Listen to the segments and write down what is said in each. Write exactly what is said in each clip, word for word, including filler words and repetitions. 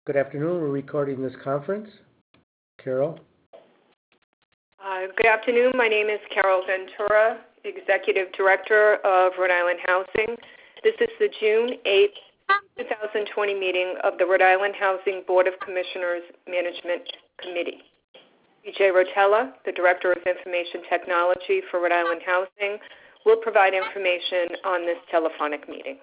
Good afternoon. We're recording this conference. Carol? Uh, good afternoon. My name is Carol Ventura, Executive Director of Rhode Island Housing. This is the June eighth, twenty twenty meeting of the Rhode Island Housing Board of Commissioners Management Committee. C J Rotella, the Director of Information Technology for Rhode Island Housing, will provide information on this telephonic meeting.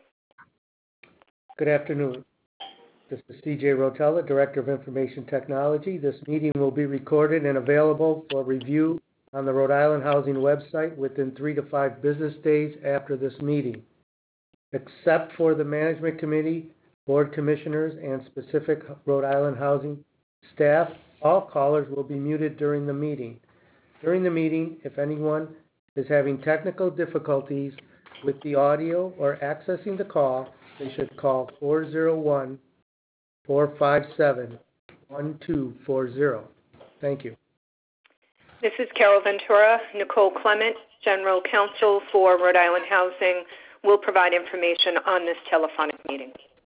Good afternoon. This is C J Rotella, Director of Information Technology. This meeting will be recorded and available for review on the Rhode Island Housing website within three to five business days after this meeting. Except for the Management Committee, Board Commissioners, and specific Rhode Island Housing staff, all callers will be muted during the meeting. During the meeting, if anyone is having technical difficulties with the audio or accessing the call, they should call four oh one, four five seven, one two four zero. Thank you. This is Carol Ventura. Nicole Clement, General Counsel for Rhode Island Housing, will provide information on this telephonic meeting.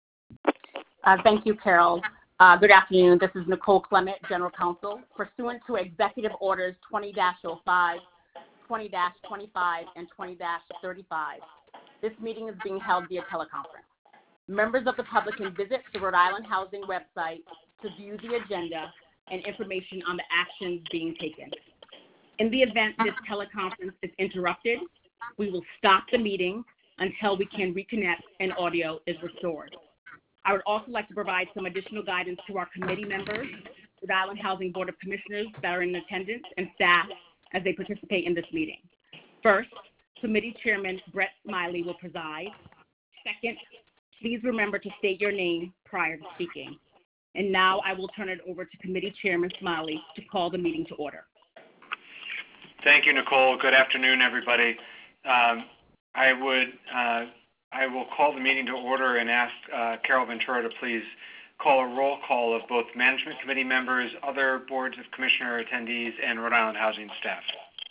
Uh, thank you, Carol. Uh, good afternoon. This is Nicole Clement, General Counsel. Pursuant to Executive Orders twenty dash oh five, twenty dash twenty-five, and twenty dash thirty-five, this meeting is being held via teleconference. Members of the public can visit the Rhode Island Housing website to view the agenda and information on the actions being taken. In the event this teleconference is interrupted, we will stop the meeting until we can reconnect and audio is restored. I would also like to provide some additional guidance to our committee members, Rhode Island Housing Board of Commissioners that are in attendance, and staff as they participate in this meeting. First, Committee Chairman Brett Smiley will preside. Second, please remember to state your name prior to speaking. And now I will turn it over to Committee Chairman Smiley to call the meeting to order. Thank you, Nicole. Good afternoon, everybody. Um, I would, uh, I will call the meeting to order and ask uh, Carol Ventura to please call a roll call of both Management Committee members, other boards of Commissioner attendees, and Rhode Island Housing staff.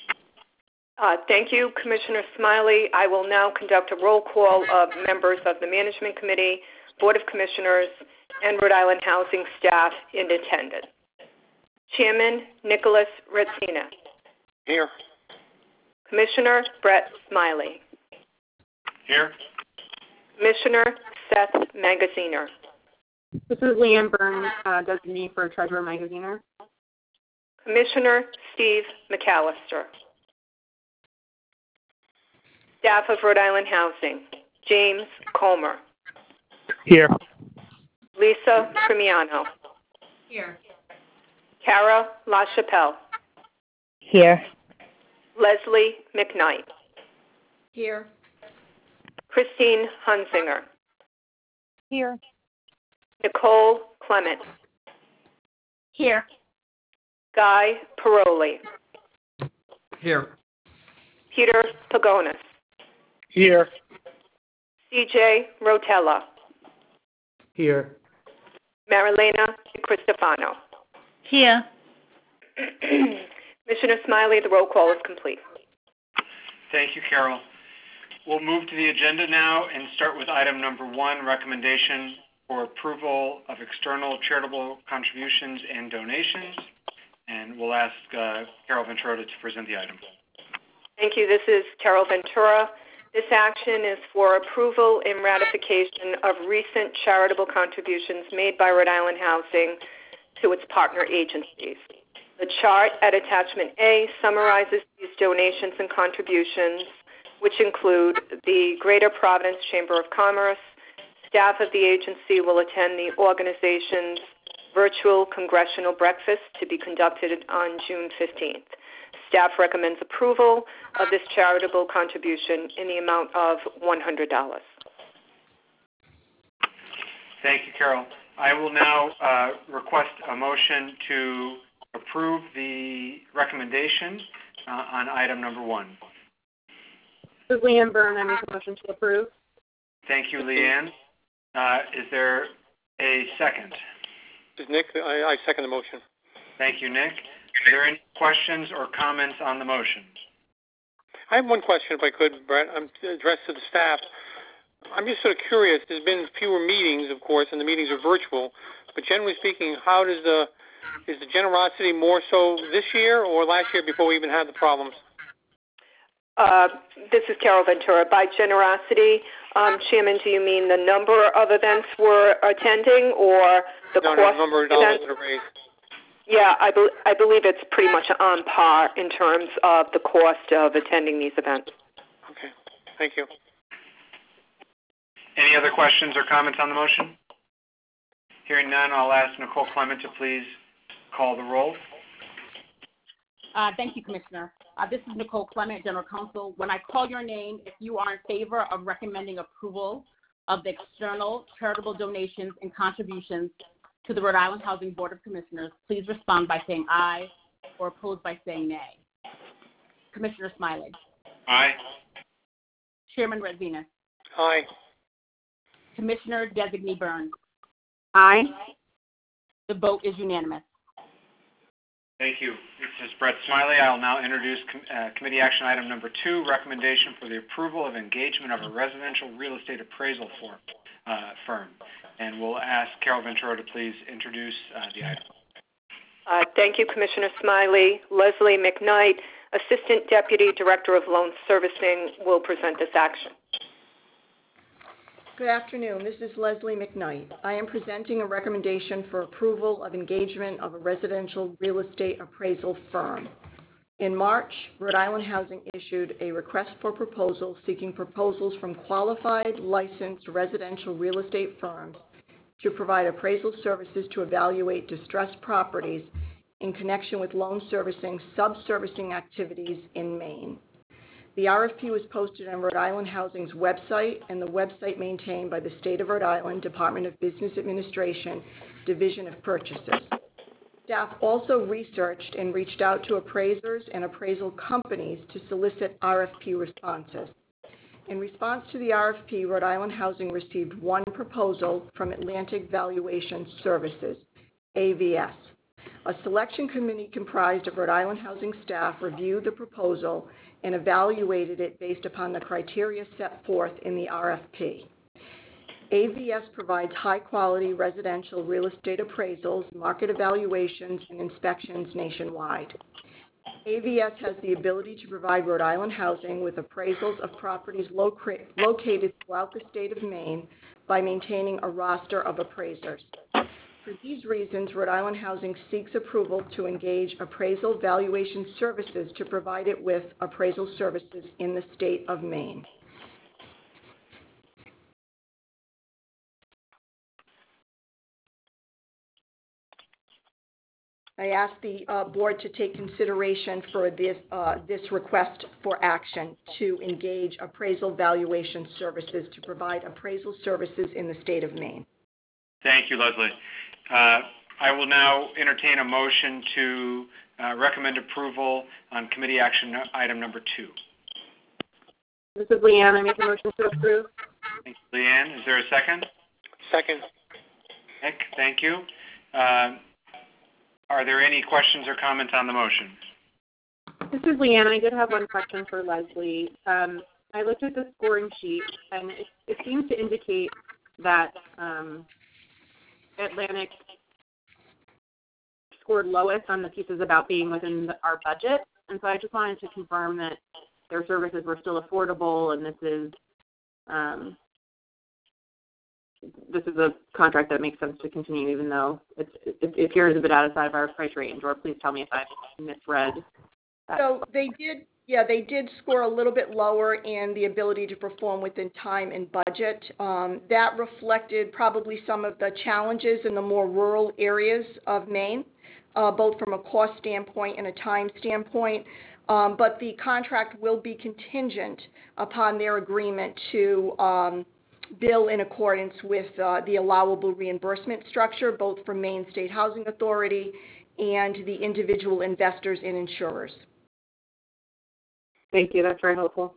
Uh, thank you, Commissioner Smiley. I will now conduct a roll call of members of the Management Committee, Board of Commissioners, and Rhode Island Housing staff in attendance. Chairman Nicholas Razzina. Here. Commissioner Brett Smiley. Here. Commissioner Seth Magaziner. This is Leanne Byrne, uh, designee for Treasurer Magaziner. Commissioner Steve McAllister. Staff of Rhode Island Housing, James Comer. Here. Lisa Primiano. Here. Cara LaChapelle. Here. Leslie McKnight. Here. Christine Hunzinger. Here. Nicole Clement. Here. Guy Paroli. Here. Peter Pagonis. Here. C J Rotella. Here. Marilena Cristofano. Here. Commissioner Smiley, the roll call is complete. Thank you, Carol. We'll move to the agenda now and start with item number one, recommendation for approval of external charitable contributions and donations. And we'll ask uh, Carol Ventura to present the item. Thank you. This is Carol Ventura. This action is for approval and ratification of recent charitable contributions made by Rhode Island Housing to its partner agencies. The chart at attachment A summarizes these donations and contributions, which include the Greater Providence Chamber of Commerce. Staff of the agency will attend the organization's virtual congressional breakfast to be conducted on June fifteenth. Staff recommends approval of this charitable contribution in the amount of one hundred dollars. Thank you, Carol. I will now uh, request a motion to approve the recommendation uh, on item number one. This is Leanne Byrne. I make a motion to approve. Thank you, Leanne. Uh, is there a second? This is Nick. I, I second the motion. Thank you, Nick. Are there any questions or comments on the motion? I have one question, if I could, Brett. I'm addressed to the staff. I'm just sort of curious. There's been fewer meetings, of course, and the meetings are virtual. but generally speaking, how does the, is the generosity more so this year or last year before we even had the problems? Uh, this is Carol Ventura. By generosity, um, Chairman, do you mean the number of events we're attending or the no, cost? No, the number of dollars events? that are raised. Yeah, I, be- I believe it's pretty much on par in terms of the cost of attending these events. Okay, thank you. Any other questions or comments on the motion? Hearing none, I'll ask Nicole Clement to please call the roll. Uh, thank you, Commissioner. Uh, this is Nicole Clement, General Counsel. When I call your name, if you are in favor of recommending approval of the external charitable donations and contributions to the Rhode Island Housing Board of Commissioners, please respond by saying aye or opposed by saying nay. Commissioner Smiley. Aye. Chairman Redvinas. Aye. Commissioner Designee Burns. Aye. The vote is unanimous. Thank you. This is Brett Smiley. I'll now introduce com- uh, committee action item number two, recommendation for the approval of engagement of a residential real estate appraisal firm. Uh, firm. And we'll ask Carol Ventura to please introduce uh, the item. Uh, thank you, Commissioner Smiley. Leslie McKnight, Assistant Deputy Director of Loan Servicing, will present this action. Good afternoon. This is Leslie McKnight. I am presenting a recommendation for approval of engagement of a residential real estate appraisal firm. In March, Rhode Island Housing issued a request for proposal seeking proposals from qualified, licensed residential real estate firms to provide appraisal services to evaluate distressed properties in connection with loan servicing sub-servicing activities in Maine. The R F P was posted on Rhode Island Housing's website and the website maintained by the State of Rhode Island Department of Business Administration, Division of Purchases. Staff also researched and reached out to appraisers and appraisal companies to solicit R F P responses. In response to the R F P, Rhode Island Housing received one proposal from Atlantic Valuation Services, A V S. A selection committee comprised of Rhode Island Housing staff reviewed the proposal and evaluated it based upon the criteria set forth in the R F P. A V S provides high-quality residential real estate appraisals, market evaluations, and inspections nationwide. A V S has the ability to provide Rhode Island Housing with appraisals of properties loca- located throughout the state of Maine by maintaining a roster of appraisers. For these reasons, Rhode Island Housing seeks approval to engage Appraisal Valuation Services to provide it with appraisal services in the state of Maine. I ask the uh, board to take consideration for this, uh, this request for action to engage Appraisal Valuation Services to provide appraisal services in the state of Maine. Thank you, Leslie. Uh, I will now entertain a motion to uh, recommend approval on committee action item number two. This is Leanne. I make a motion to approve. Thank you, Leanne. Is there a second? Second. Nick, thank you. Uh, are there any questions or comments on the motion? This is Leanne. I did have one question for Leslie. Um, I looked at the scoring sheet, and it, it seems to indicate that um, Atlantic scored lowest on the pieces about being within the, our budget. And so I just wanted to confirm that their services were still affordable, and this is um, this is a contract that makes sense to continue, even though it's, it, it appears a bit outside of our price range. Or please tell me if I misread that. So they did, yeah, they did score a little bit lower in the ability to perform within time and budget. Um, that reflected probably some of the challenges in the more rural areas of Maine, uh, both from a cost standpoint and a time standpoint. Um, but the contract will be contingent upon their agreement to um, bill in accordance with uh, the allowable reimbursement structure, both from Maine State Housing Authority and the individual investors and insurers. Thank you. That's very helpful.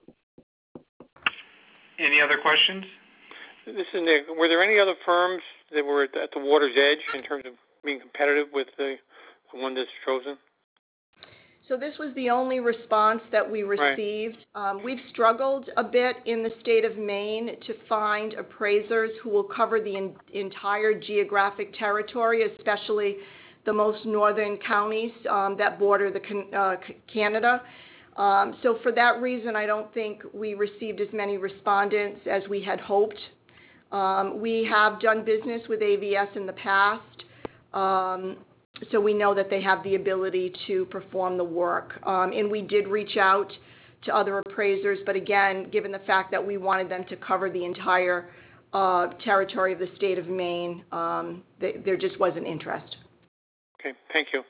Any other questions? This is Nick. Were there any other firms that were at the water's edge in terms of being competitive with the, the one that's chosen? So this was the only response that we received. Right. Um, we've struggled a bit in the state of Maine to find appraisers who will cover the in, entire geographic territory, especially the most northern counties um, that border the uh, Canada. Um, so for that reason, I don't think we received as many respondents as we had hoped. Um, we have done business with A V S in the past. Um, So we know that they have the ability to perform the work. Um, and we did reach out to other appraisers, but again, given the fact that we wanted them to cover the entire uh, territory of the state of Maine, um, they, there just wasn't interest. Okay, thank you.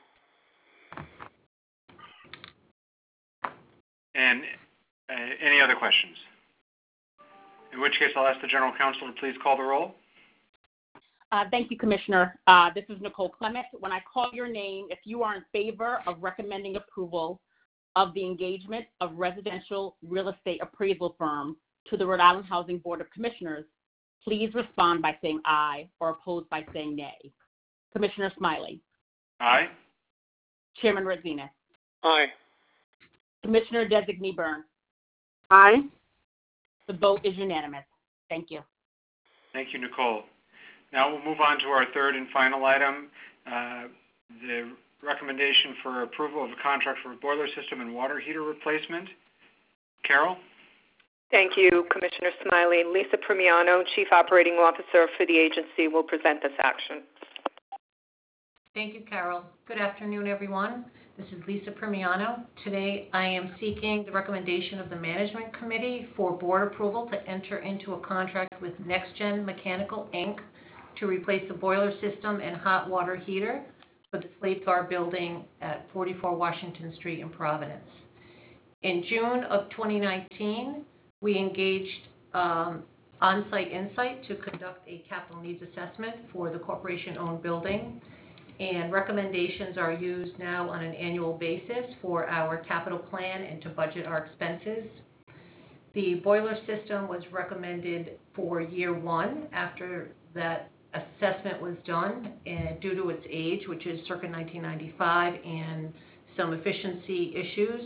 And uh, any other questions? In which case, I'll ask the General Counsel to please call the roll. Uh, thank you, Commissioner. Uh, this is Nicole Clement. When I call your name, if you are in favor of recommending approval of the engagement of residential real estate appraisal firm to the Rhode Island Housing Board of Commissioners, please respond by saying aye or opposed by saying nay. Commissioner Smiley. Aye. Chairman Redzina. Aye. Commissioner Designee Byrne. Aye. The vote is unanimous. Thank you. Thank you, Nicole. Now we'll move on to our third and final item, uh, the recommendation for approval of a contract for a boiler system and water heater replacement. Carol? Thank you, Commissioner Smiley. Lisa Primiano, Chief Operating Officer for the agency, will present this action. Thank you, Carol. Good afternoon, everyone. This is Lisa Primiano. Today, I am seeking the recommendation of the Management Committee for board approval to enter into a contract with NextGen Mechanical, Incorporated to replace the boiler system and hot water heater for the Slate Gar building at forty-four Washington Street in Providence. In June of twenty nineteen, we engaged um, On-Site Insight to conduct a capital needs assessment for the corporation-owned building, and recommendations are used now on an annual basis for our capital plan and to budget our expenses. The boiler system was recommended for year one after that assessment was done, and due to its age, which is circa nineteen ninety-five, and some efficiency issues.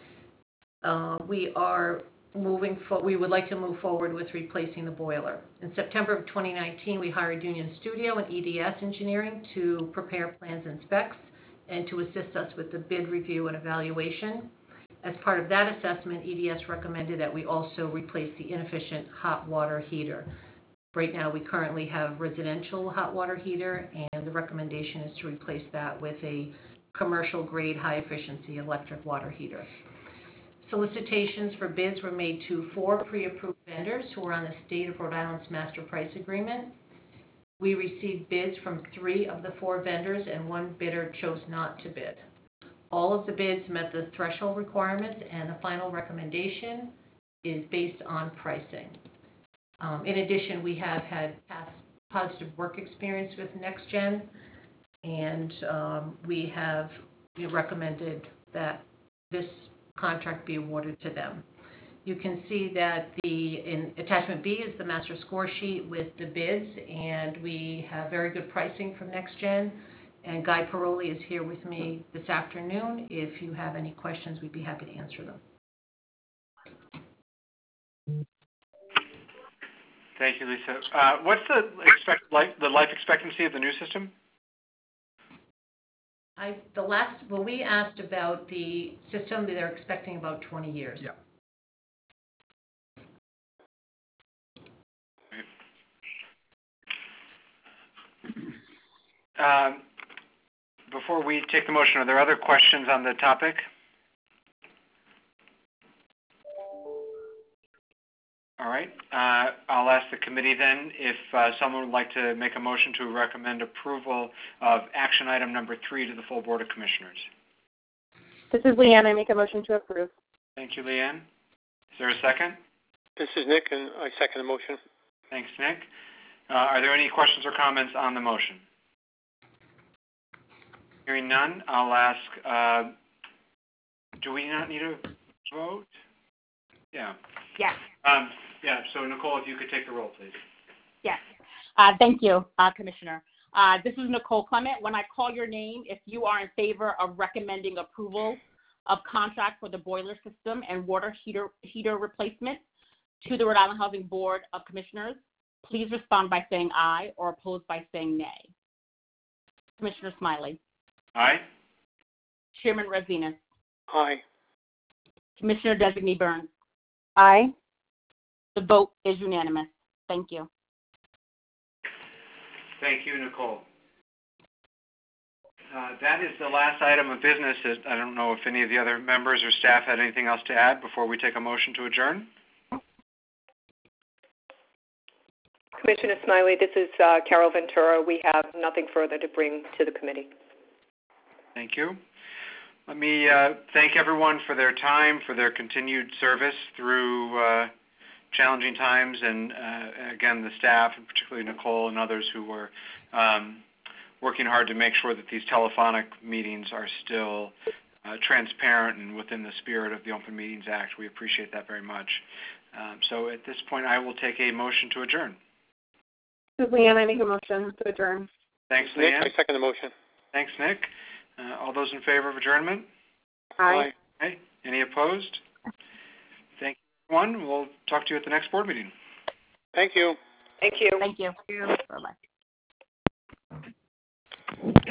Uh, we are moving fo- we would like to move forward with replacing the boiler. In September of twenty nineteen, we hired Union Studio and E D S Engineering to prepare plans and specs and to assist us with the bid review and evaluation. As part of that assessment, E D S recommended that we also replace the inefficient hot water heater. Right now, we currently have residential hot water heater, and the recommendation is to replace that with a commercial-grade, high-efficiency electric water heater. Solicitations for bids were made to four pre-approved vendors who are on the State of Rhode Island's Master Price Agreement. We received bids from three of the four vendors, and one bidder chose not to bid. All of the bids met the threshold requirements, and the final recommendation is based on pricing. Um, in addition, we have had past positive work experience with NextGen, and um, we have we recommended that this contract be awarded to them. You can see that the in attachment B is the master score sheet with the bids, and we have very good pricing from NextGen. And Guy Paroli is here with me this afternoon. If you have any questions, we'd be happy to answer them. Thank you, Lisa. Uh, what's the expect life, the life expectancy of the new system? I, the last, well, we asked about the system, they're expecting about twenty years. Yeah. Um, before we take the motion, are there other questions on the topic? All right. Uh, I'll ask the committee then if uh, someone would like to make a motion to recommend approval of action item number three to the full Board of Commissioners. This is Leanne. I make a motion to approve. Thank you, Leanne. Is there a second? This is Nick, and I second the motion. Thanks, Nick. Uh, are there any questions or comments on the motion? Hearing none, I'll ask, uh, do we not need a vote? Yeah. Yes. Um, yeah, so Nicole, if you could take the roll, please. Yes. Uh, thank you, uh, Commissioner. Uh, this is Nicole Clement. When I call your name, if you are in favor of recommending approval of contract for the boiler system and water heater, heater replacement to the Rhode Island Housing Board of Commissioners, please respond by saying aye or opposed by saying nay. Commissioner Smiley. Aye. Chairman Razinas. Aye. Commissioner Designee Burns. Aye. The vote is unanimous. Thank you. Thank you, Nicole. Uh, that is the last item of business. I don't know if any of the other members or staff had anything else to add before we take a motion to adjourn. Commissioner Smiley, this is uh, Carol Ventura. We have nothing further to bring to the committee. Thank you. Let me uh, thank everyone for their time, for their continued service through uh, challenging times, and uh, again, the staff, and particularly Nicole and others who were um, working hard to make sure that these telephonic meetings are still uh, transparent and within the spirit of the Open Meetings Act. We appreciate that very much. Um, so at this point, I will take a motion to adjourn. This is Leanne. I make a motion to adjourn. Thanks, Nick, Leanne. I second the motion. Thanks, Nick. Uh, all those in favor of adjournment? Aye. Okay. Any opposed? Thank you, everyone. We'll talk to you at the next board meeting. Thank you. Thank you. Thank you. Bye-bye.